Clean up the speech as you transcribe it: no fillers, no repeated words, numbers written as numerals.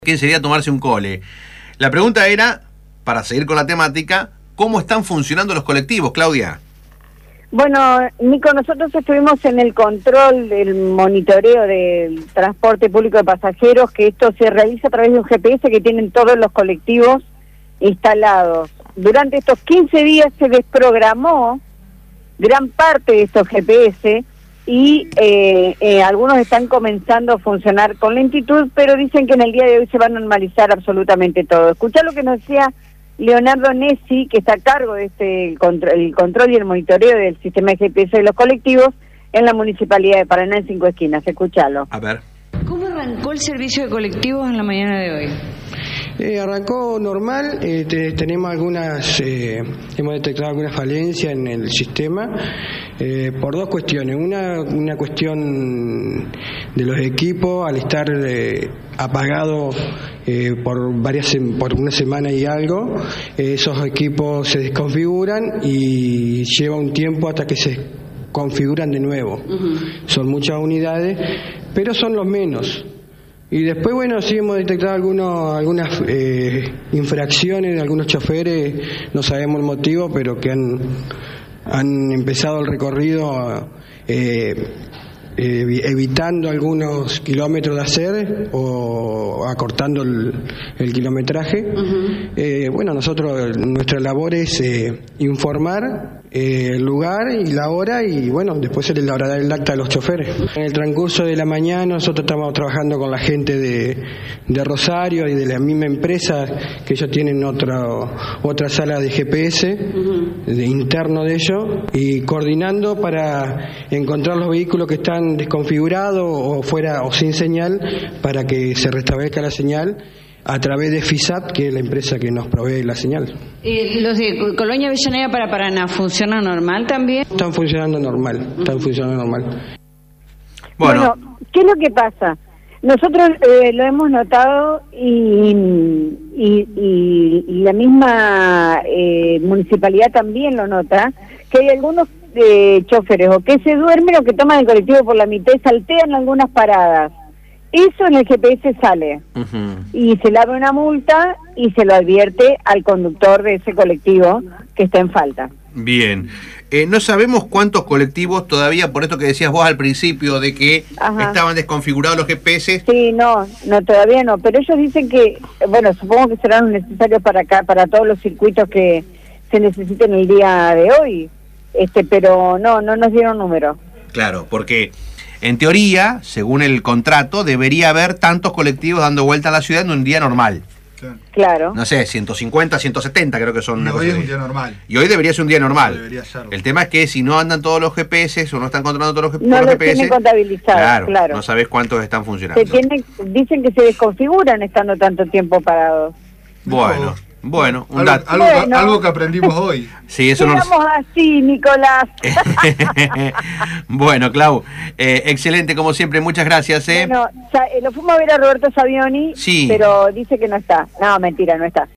¿Quién sería tomarse un cole? La pregunta era, para seguir con la temática, ¿cómo están funcionando los colectivos, Claudia? Bueno, Nico, nosotros estuvimos en el control del monitoreo del transporte público de pasajeros, que esto se realiza a través de un GPS que tienen todos los colectivos instalados. Durante estos 15 días se desprogramó gran parte de estos GPS y algunos están comenzando a funcionar con lentitud, pero dicen que en el día de hoy se va a normalizar absolutamente todo. Escuchá lo que nos decía Leonardo Nessi, que está a cargo de el control y el monitoreo del sistema de GPS de los colectivos en la Municipalidad de Paraná en Cinco Esquinas. Escuchalo. A ver. ¿Cómo arrancó el servicio de colectivos en la mañana de hoy? Arrancó normal, tenemos hemos detectado algunas falencias en el sistema por dos cuestiones. Una cuestión de los equipos, al estar apagados por una semana y algo, esos equipos se desconfiguran y lleva un tiempo hasta que se configuran de nuevo. Son muchas unidades, pero son los menos. Y después, bueno, sí hemos detectado algunas infracciones de algunos choferes, no sabemos el motivo, pero que han empezado el recorrido evitando algunos kilómetros de hacer o acortando el kilometraje. Bueno, nuestra labor es informar el lugar y la hora, y bueno, después se les dará el acta a los choferes. En el transcurso de la mañana nosotros estamos trabajando con la gente de Rosario y de la misma empresa, que ellos tienen otra sala de GPS interno de ellos, y coordinando para encontrar los vehículos que están desconfigurados o fuera o sin señal, para que se restablezca la señal a través de FISAT, que es la empresa que nos provee la señal. ¿Los de Colonia Avellaneda para Paraná funcionan normal también? Están funcionando normal. Bueno, ¿qué es lo que pasa? Nosotros lo hemos notado y la misma municipalidad también lo nota, que hay algunos choferes o que se duermen o que toman el colectivo por la mitad y saltean algunas paradas. Eso en el GPS sale y se le abre una multa y se lo advierte al conductor de ese colectivo que está en falta. Bien. No sabemos cuántos colectivos todavía, por esto que decías vos al principio, de que estaban desconfigurados los GPS. Sí, no, todavía no, pero ellos dicen que, bueno, supongo que serán necesarios para todos los circuitos que se necesiten el día de hoy, pero no nos dieron número. Claro, porque en teoría, según el contrato, debería haber tantos colectivos dando vuelta a la ciudad en un día normal. Claro. No sé, 150, 170 creo que son. Y hoy es un día normal. Y hoy debería ser un día normal. Debería serlo. El tema es que si no andan todos los GPS o no están controlando todos los GPS... No los GPS, tienen contabilizados, claro. No sabés cuántos están funcionando. Dicen que se desconfiguran estando tanto tiempo parados. Bueno, algo que aprendimos hoy. Sí, eso Sigamos así, Nicolás. Bueno, Clau, excelente como siempre, muchas gracias. Bueno, lo fuimos a ver a Roberto Savioni, pero dice que no está. No, mentira, no está.